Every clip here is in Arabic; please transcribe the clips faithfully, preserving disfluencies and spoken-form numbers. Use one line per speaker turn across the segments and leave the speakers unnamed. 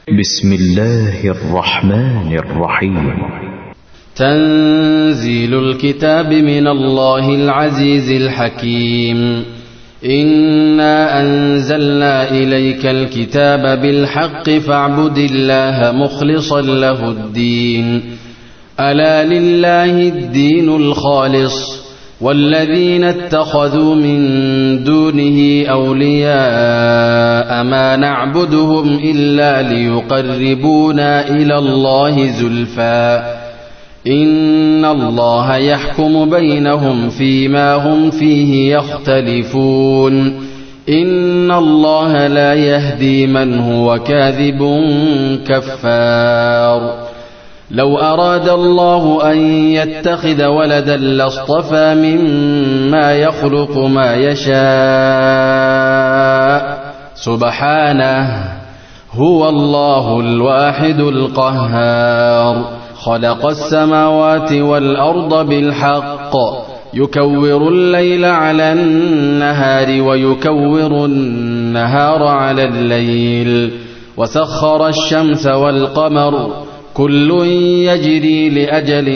بسم الله الرحمن الرحيم.
تنزيل الكتاب من الله العزيز الحكيم. إنا أنزلنا إليك الكتاب بالحق فاعبد الله مخلصا له الدين. ألا لله الدين الخالص والذين اتخذوا من دونه أولياء ما نعبدهم إلا ليقربونا إلى الله زلفى إن الله يحكم بينهم فيما هم فيه يختلفون. إن الله لا يهدي من هو كاذب كفار. لو أراد الله أن يتخذ ولدا لاصطفى مما يخلق ما يشاء سبحانه هو الله الواحد القهار. خلق السماوات والأرض بالحق يكور الليل على النهار ويكور النهار على الليل وسخر الشمس والقمر كل يجري لأجل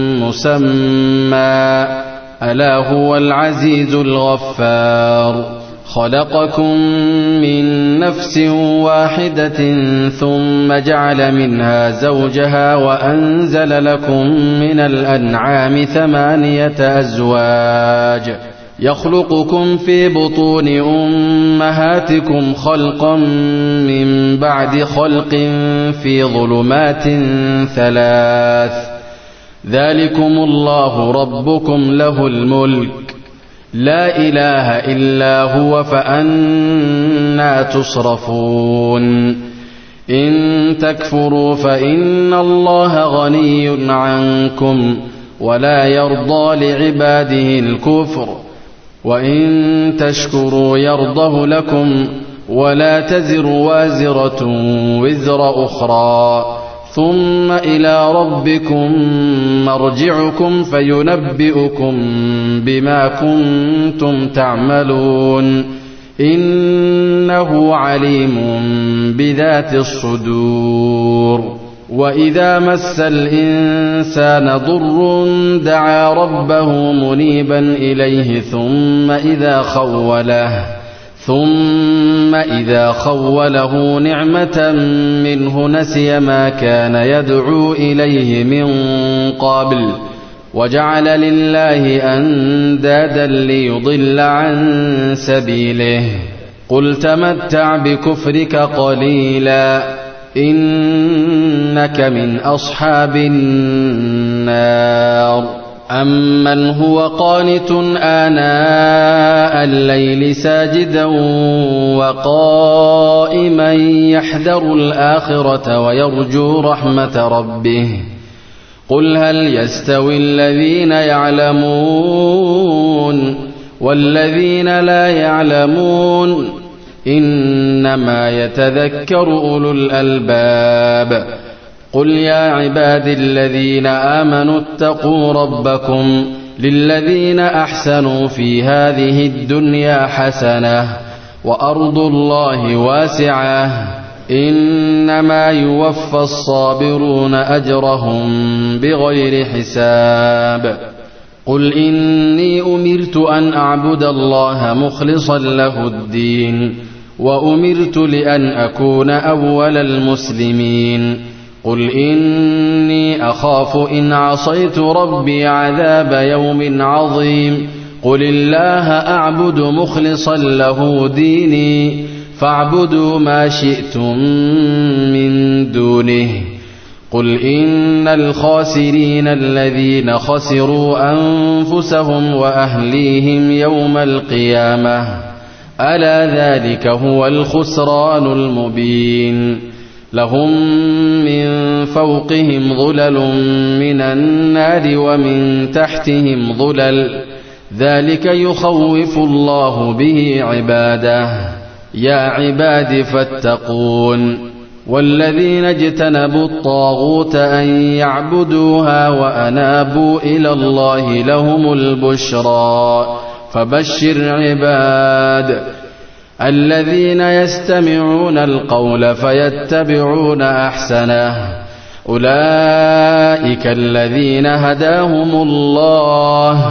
مسمى ألا هو العزيز الغفار. خلقكم من نفس واحدة ثم جعل منها زوجها وأنزل لكم من الأنعام ثمانية أزواج يخلقكم في بطون أمهاتكم خلقا من بعد خلق في ظلمات ثلاث ذلكم الله ربكم له الملك لا إله إلا هو فأنى تصرفون. إن تكفروا فإن الله غني عنكم ولا يرضى لعباده الكفر وإن تشكروا يرضه لكم ولا تزر وازرة وزر أخرى ثم إلى ربكم مرجعكم فينبئكم بما كنتم تعملون إنه عليم بذات الصدور. وإذا مس الإنسان ضر دعا ربه منيبا إليه ثم إذا خوله ثم إذا خوله نعمة منه نسي ما كان يدعو إليه من قبل وجعل لله أندادا ليضل عن سبيله. قل تمتع بكفرك قليلا إنك من أصحاب النار. أمن هو قانت آناء الليل ساجدا وقائما يحذر الآخرة ويرجو رحمة ربه قل هل يستوي الذين يعلمون والذين لا يعلمون إنما يتذكر أولو الألباب. قل يا عباد الذين آمنوا اتقوا ربكم للذين أحسنوا في هذه الدنيا حسنة وأرض الله واسعة إنما يوفى الصابرون أجرهم بغير حساب. قل إني أمرت أن أعبد الله مخلصا له الدين وأمرت لأن أكون أول المسلمين. قل إني أخاف إن عصيت ربي عذاب يوم عظيم. قل الله أعبد مخلصا له ديني فاعبدوا ما شئتم من دونه. قل إن الخاسرين الذين خسروا أنفسهم وأهليهم يوم القيامة ألا ذلك هو الخسران المبين. لهم من فوقهم ظلل من النار ومن تحتهم ظلل ذلك يخوف الله به عباده. يا عباد فاتقون. والذين اجتنبوا الطاغوت أن يعبدوها وأنابوا إلى الله لهم البشرى فبشر عباد الذين يستمعون القول فيتبعون أحسنه أولئك الذين هداهم الله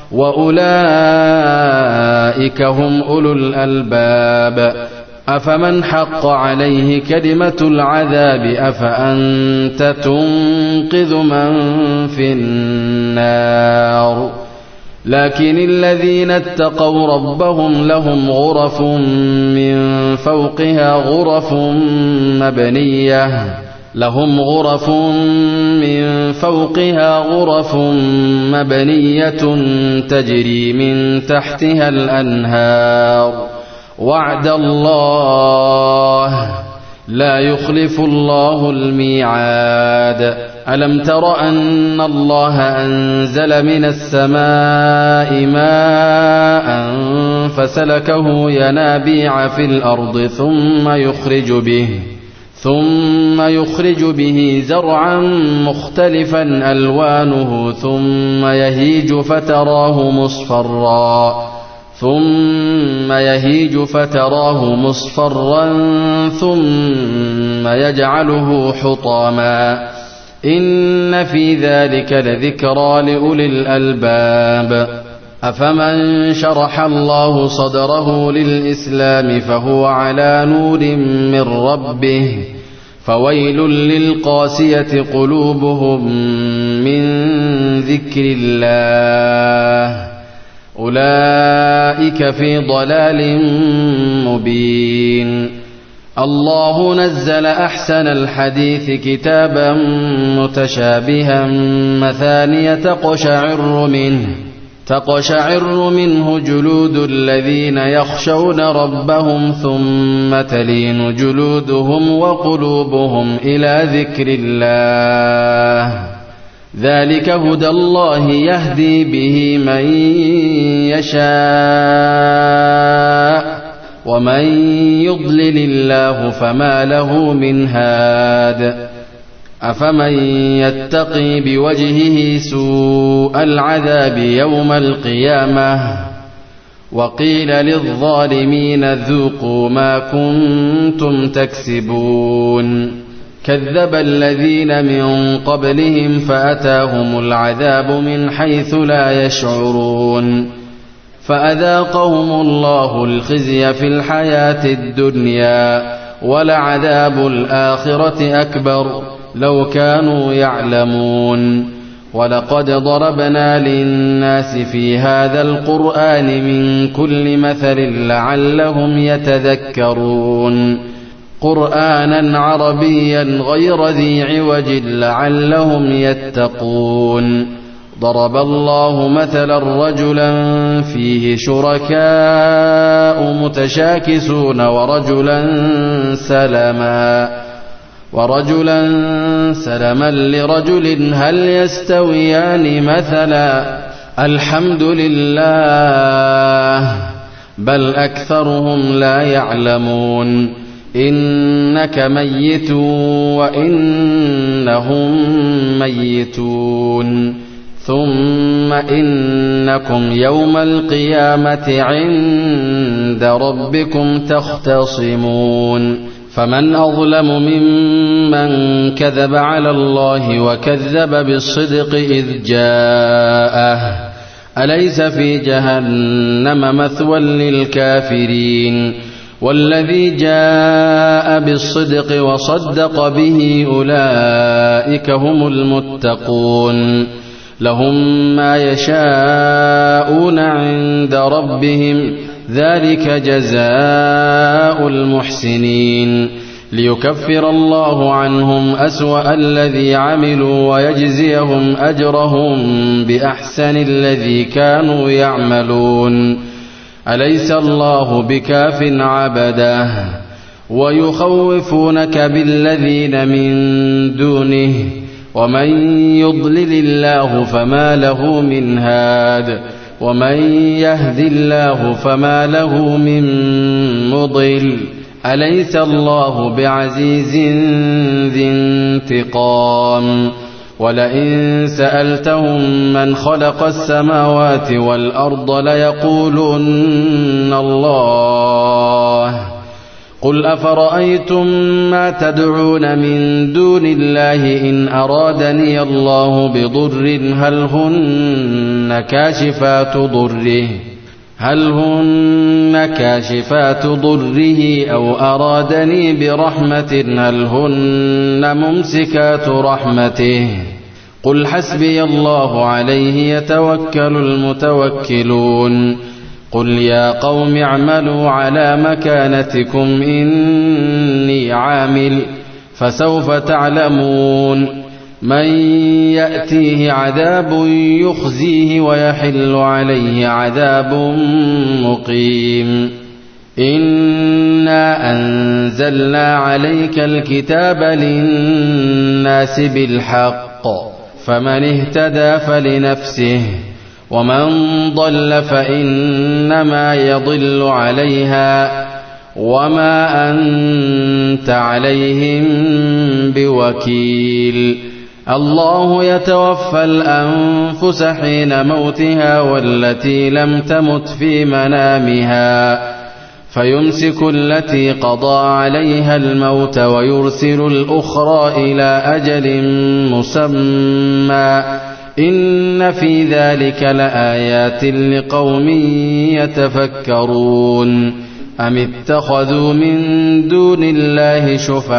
وأولئك هم أولو الألباب أفمن حق عليه كلمة العذاب أفأنت تنقذ من في النار لكن الذين اتقوا ربهم لهم غرف من فوقها غرف مبنية لهم غرف من فوقها غرف مبنية تجري من تحتها الأنهار وعد الله لا يخلف الله الميعاد ألم تر أن الله أنزل من السماء ماء فسلكه ينابيع في الأرض ثم يخرج به ثم يخرج به زرعا مختلفا ألوانه ثم يهيج فتراه مصفرا ثم يهيج فتراه مصفرا ثم يجعله حطاما إن في ذلك لذكرى لأولي الألباب أفمن شرح الله صدره للإسلام فهو على نور من ربه فويل للقاسية قلوبهم من ذكر الله أولئك في ضلال مبين الله نزل أحسن الحديث كتابا متشابها مثانية تقشعر منه تقشعر منه جلود الذين يخشون ربهم ثم تلين جلودهم وقلوبهم إلى ذكر الله ذلك هدى الله يهدي به من يشاء ومن يضلل الله فما له من هاد أفمن يتقي بوجهه سوء العذاب يوم القيامة وقيل للظالمين ذوقوا ما كنتم تكسبون كذب الذين من قبلهم فأتاهم العذاب من حيث لا يشعرون فأذاقهم الله الخزي في الحياة الدنيا ولعذاب الآخرة أكبر لو كانوا يعلمون ولقد ضربنا للناس في هذا القرآن من كل مثل لعلهم يتذكرون قرآنا عربيا غير ذي عوج لعلهم يتقون ضرب الله مثلا رجلا فيه شركاء متشاكسون ورجلا سلما ورجلا سلما لرجل هل يستويان مثلا الحمد لله بل أكثرهم لا يعلمون إنك ميت وإنهم ميتون ثم إنكم يوم القيامة عند ربكم تختصمون فمن أظلم ممن كذب على الله وكذب بالصدق إذ جاءه أليس في جهنم مثوى للكافرين والذي جاء بالصدق وصدق به أولئك هم المتقون لهم ما يشاءون عند ربهم ذلك جزاء المحسنين ليكفر الله عنهم أسوأ الذي عملوا ويجزيهم أجرهم بأحسن الذي كانوا يعملون أليس الله بكاف عبده ويخوفونك بالذين من دونه ومن يضلل الله فما له من هاد ومن يهد الله فما له من مضل أليس الله بعزيز ذي انتقام ولئن سألتهم من خلق السماوات والأرض ليقولن الله. قل أفرأيتم ما تدعون من دون الله إن أرادني الله بضر هل هن كاشفات ضره هل هن كاشفات ضره أو أرادني برحمة هل هن ممسكات رحمته. قل حسبي الله عليه يتوكل المتوكلون. قل يا قوم اعملوا على مكانتكم إني عامل فسوف تعلمون من يأتيه عذاب يخزيه ويحل عليه عذاب مقيم. إنا أنزلنا عليك الكتاب للناس بالحق فمن اهتدى فلنفسه ومن ضل فإنما يضل عليها وما أنت عليهم بوكيل. الله يتوفى الأنفس حين موتها والتي لم تمت في منامها فيمسك التي قضى عليها الموت ويرسل الأخرى إلى أجل مسمى إن في ذلك لآيات لقوم يتفكرون. أم اتخذوا من دون الله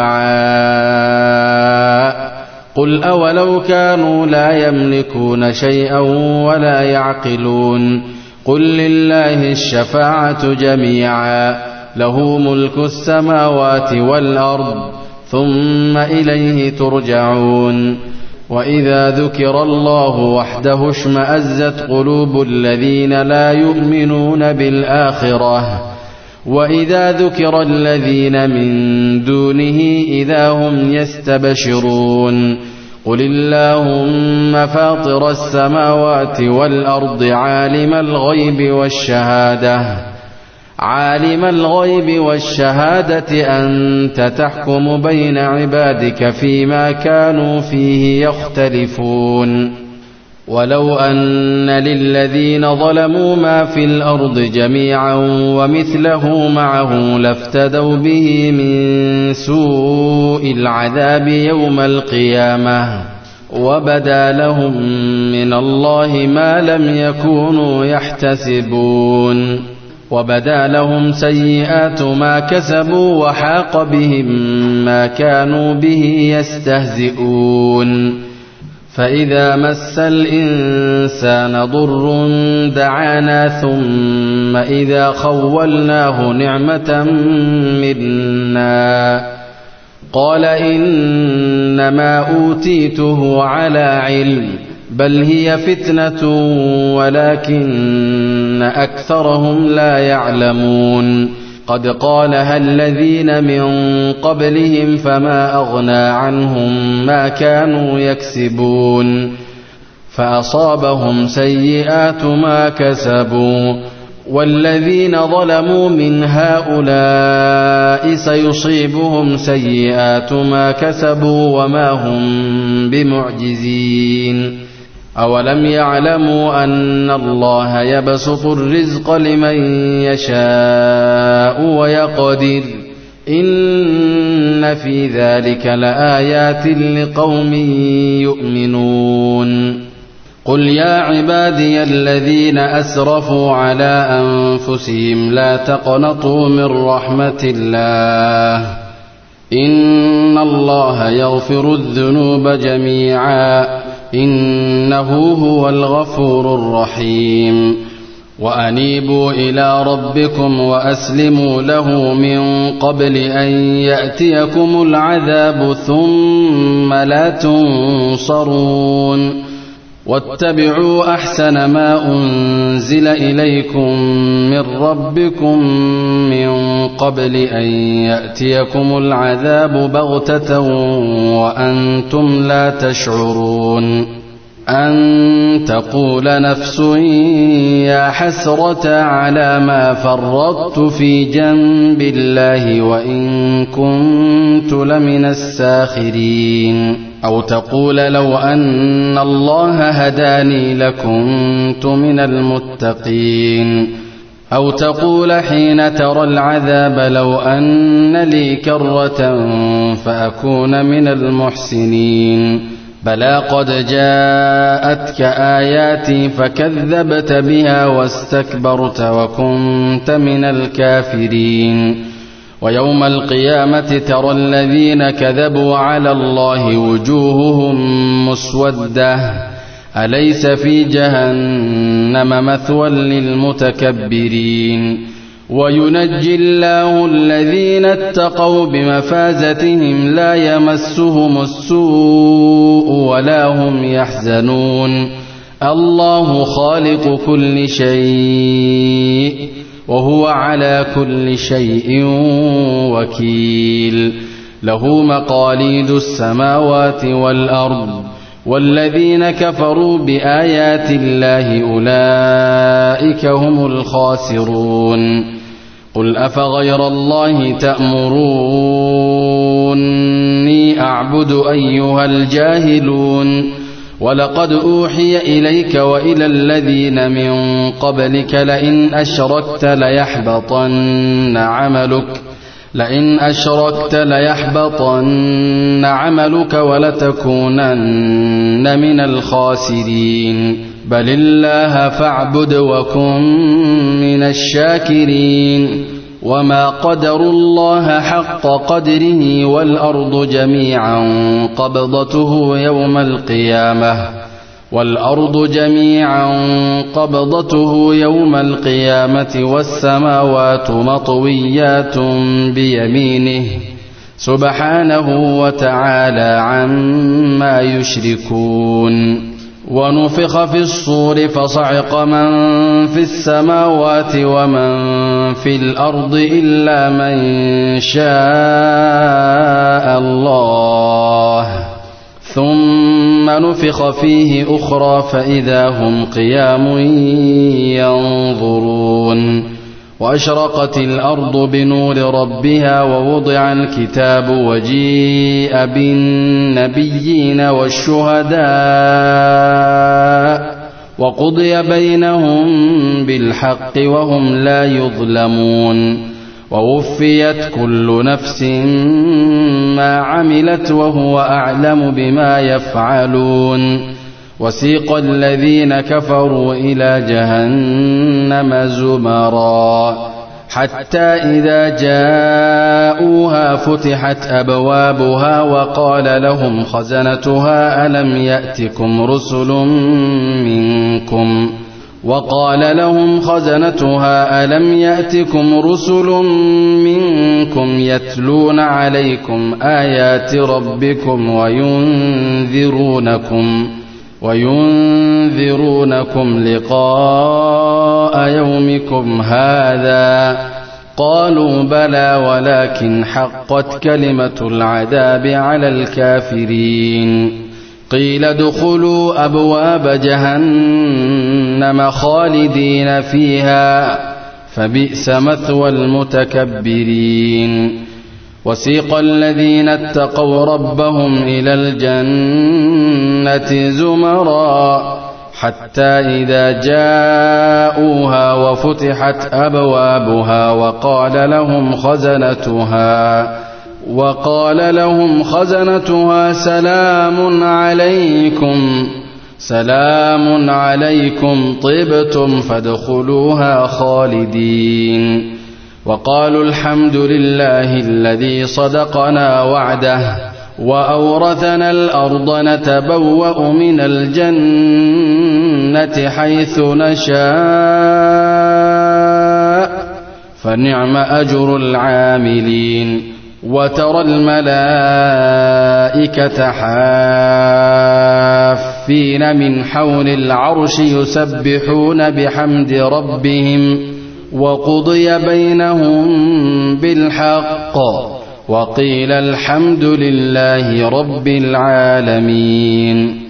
شفعاء قل أولو كانوا لا يملكون شيئا ولا يعقلون. قل لله الشفاعة جميعا له ملك السماوات والأرض ثم إليه ترجعون. وإذا ذكر الله وحده اشمأزت قلوب الذين لا يؤمنون بالآخرة وإذا ذكر الذين من دونه إذا هم يستبشرون. قل اللهم فاطر السماوات والأرض عالم الغيب والشهادة عالم الغيب والشهادة أنت تحكم بين عبادك فيما كانوا فيه يختلفون. ولو أن للذين ظلموا ما في الأرض جميعا ومثله معه لافتدوا به من سوء العذاب يوم القيامة وبدا لهم من الله ما لم يكونوا يحتسبون. وبدا لهم سيئات ما كسبوا وحاق بهم ما كانوا به يستهزئون. فإذا مس الإنسان ضر دعانا ثم إذا خولناه نعمة منا قال إنما أوتيته على علم بل هي فتنة ولكن أكثرهم لا يعلمون. قد قالها الذين من قبلهم فما أغنى عنهم ما كانوا يكسبون فأصابهم سيئات ما كسبوا والذين ظلموا من هؤلاء سيصيبهم سيئات ما كسبوا وما هم بمعجزين. أولم يعلموا أن الله يبسط الرزق لمن يشاء ويقدر إن في ذلك لآيات لقوم يؤمنون. قل يا عبادي الذين أسرفوا على أنفسهم لا تقنطوا من رحمة الله إن الله يغفر الذنوب جميعا إنه هو الغفور الرحيم. وأنيبوا إلى ربكم وأسلموا له من قبل أن يأتيكم العذاب ثم لا تنصرون. واتبعوا أحسن ما أنزل إليكم من ربكم من قبل أن يأتيكم العذاب بغتة وأنتم لا تشعرون. أن تقول نفس يا حسرة على ما فرطت في جنب الله وإن كنت لمن الساخرين. أو تقول لو أن الله هداني لكنت من المتقين. أو تقول حين ترى العذاب لو أن لي كرة فأكون من المحسنين. بلى قد جاءتك آياتي فكذبت بها واستكبرت وكنت من الكافرين. ويوم القيامة ترى الذين كذبوا على الله وجوههم مسودة أليس في جهنم مثوى للمتكبرين. وينجي الله الذين اتقوا بمفازتهم لا يمسهم السوء ولا هم يحزنون. الله خالق كل شيء وهو على كل شيء وكيل. له مقاليد السماوات والأرض والذين كفروا بآيات الله أولئك هم الخاسرون. قل أفغير الله تأمروني أعبد أيها الجاهلون. ولقد أوحي إليك وإلى الذين من قبلك لئن أشركت ليحبطن عملك لئن أشركت ليحبطن عملك ولتكونن من الخاسرين. بل الله فاعبد وكن من الشاكرين. وما قدروا الله حق قدره والأرض جميعا قبضته يوم القيامة والأرض جميعا قبضته يوم القيامة والسماوات مطويات بيمينه سبحانه وتعالى عما يشركون. ونفخ في الصور فصعق من في السماوات ومن في الأرض إلا من شاء الله ثم نفخ فيه أخرى فإذا هم قيام ينظرون. وأشرقت الأرض بنور ربها ووضع الكتاب وجيء بالنبيين والشهداء وقضي بينهم بالحق وهم لا يظلمون. ووفيت كل نفس ما عملت وهو أعلم بما يفعلون. وسيق الذين كفروا إلى جهنم زمرا حتى إذا جاءوها فتحت أبوابها وقال لهم خزنتها ألم يأتكم رسل منكم وقال لهم خزنتها ألم يأتكم رسل منكم يتلون عليكم آيات ربكم وينذرونكم وينذرونكم لقاء يومكم هذا قالوا بلى ولكن حقت كلمة العذاب على الكافرين. قيل ادخلوا أبواب جهنم خالدين فيها فبئس مثوى المتكبرين. وسيق الذين اتقوا ربهم إلى الجنة زمرا حتى إذا جاءوها وفتحت أبوابها وقال لهم خزنتها وقال لهم خزنتها سلام عليكم سلام عليكم طبتم فادخلوها خالدين. وقالوا الحمد لله الذي صدقنا وعده وأورثنا الأرض نتبوأ من الجنة حيث نشاء فنعم أجر العاملين. وترى الملائكة حافين من حول العرش يسبحون بحمد ربهم وقضي بينهم بالحق وقيل الحمد لله رب العالمين.